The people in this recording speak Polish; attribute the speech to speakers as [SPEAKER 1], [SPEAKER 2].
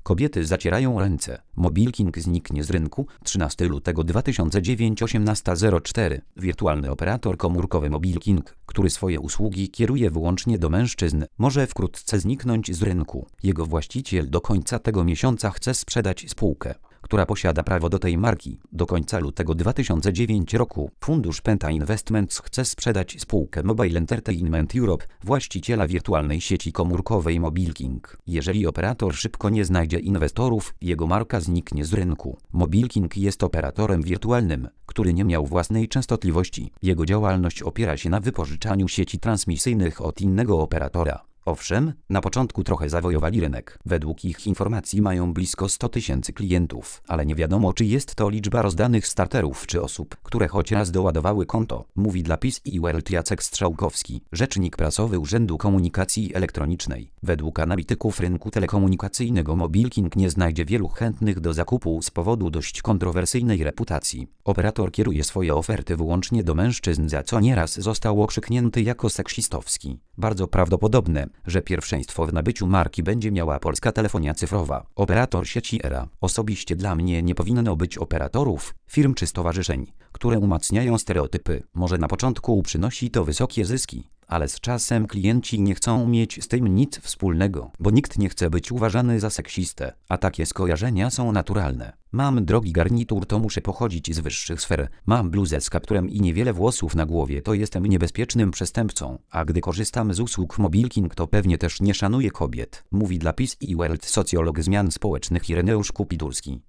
[SPEAKER 1] Kobiety zacierają ręce. Mobilking zniknie z rynku. 13 lutego 2009 18:04. Wirtualny operator komórkowy Mobilking, który swoje usługi kieruje wyłącznie do mężczyzn, może wkrótce zniknąć z rynku. Jego właściciel do końca tego miesiąca chce sprzedać spółkę, która posiada prawo do tej marki. Do końca lutego 2009 roku fundusz Penta Investments chce sprzedać spółkę Mobile Entertainment Europe, właściciela wirtualnej sieci komórkowej Mobilking. Jeżeli operator szybko nie znajdzie inwestorów, jego marka zniknie z rynku. Mobilking jest operatorem wirtualnym, który nie miał własnej częstotliwości. Jego działalność opiera się na wypożyczaniu sieci transmisyjnych od innego operatora. Owszem, na początku trochę zawojowali rynek. Według ich informacji mają blisko 100 000 klientów, ale nie wiadomo, czy jest to liczba rozdanych starterów czy osób, które choć raz doładowały konto, mówi dla PiS i World Jacek Strzałkowski, rzecznik prasowy Urzędu Komunikacji Elektronicznej. Według analityków rynku telekomunikacyjnego Mobilking nie znajdzie wielu chętnych do zakupu z powodu dość kontrowersyjnej reputacji. Operator kieruje swoje oferty wyłącznie do mężczyzn, za co nieraz został okrzyknięty jako seksistowski. Bardzo prawdopodobne, że pierwszeństwo w nabyciu marki będzie miała Polska Telefonia Cyfrowa, operator sieci ERA. Osobiście dla mnie nie powinno być operatorów, firm czy stowarzyszeń, które umacniają stereotypy. Może na początku przynosi to wysokie zyski, ale z czasem klienci nie chcą mieć z tym nic wspólnego, bo nikt nie chce być uważany za seksistę, a takie skojarzenia są naturalne. Mam drogi garnitur, to muszę pochodzić z wyższych sfer. Mam bluzę z kapturem i niewiele włosów na głowie, to jestem niebezpiecznym przestępcą. A gdy korzystam z usług Mobilking, to pewnie też nie szanuję kobiet. Mówi dla PiS i World socjolog zmian społecznych Ireneusz Kupidurski.